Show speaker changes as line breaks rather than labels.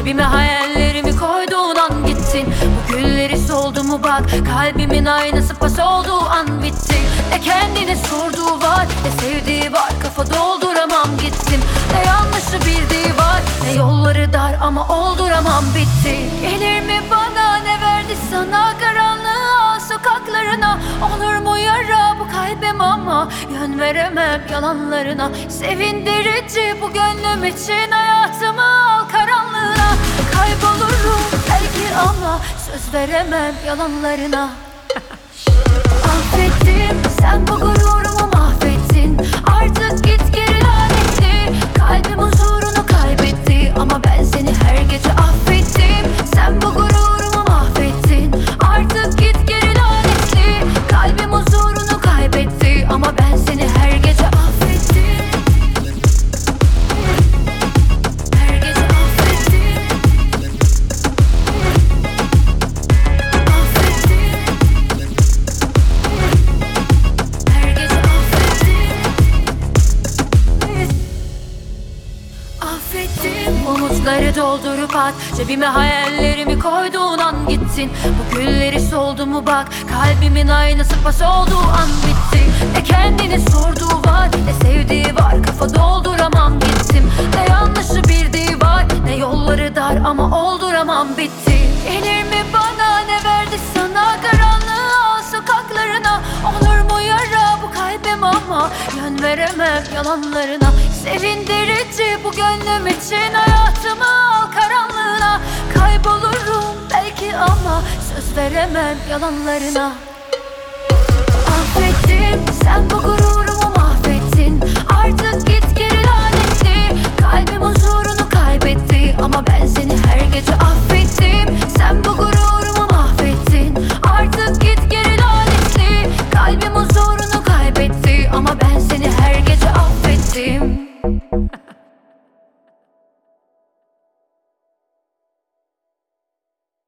Cebime hayallerimi koyduğun an gittin. Bu gülleri soldu mu bak, kalbimin aynası pas olduğu an bitti. Ne kendine sorduğu var, ne sevdiği var, kafa dolduramam gittim. Ne yanlışı bildiği var, ne yolları dar ama olduramam bitti. Gelir mi bana, ne verdi sana, karanlığa, sokaklarına. Olur mu yara bu kalbim ama yön veremem yalanlarına. Sevindirici bu gönlüm için, hayatımı al karanlığına. Kaybolurum belki ama söz veremem yalanlarına. Affettim, sen bu gururumu mahvettin. Artık git geri lanetli. Kalbim huzurunu kaybetti ama ben seni her gece affettim. Sen bu gururumu mahvettin. Artık git geri lanetli. Kalbim huzurunu kaybetti ama ben seni her gece affettim. Her gece affettim. Affettim. Her gece affettim. Affettim. Umutları doldurup at, cebime hayallerimi koyduğun an gittin. Bu gülleri soldu mu bak, kalbimin aynası pas olduğu an bitti. Ne kendine sorduğu var, ne sevdiği var, kafa dolduramam gittim. Ne yanlışı bildiği var, ne yolları dar ama olduramam bitti. Gelir mi bana, ne verdi sana, karanlığa, sokaklarına. Olur mu yara bu kalbim ama yön veremem yalanlarına. Sevindirici bu gönlüm için, hayatımı al karanlığına. Kaybolurum belki ama söz veremem yalanlarına. Affettim, sen bu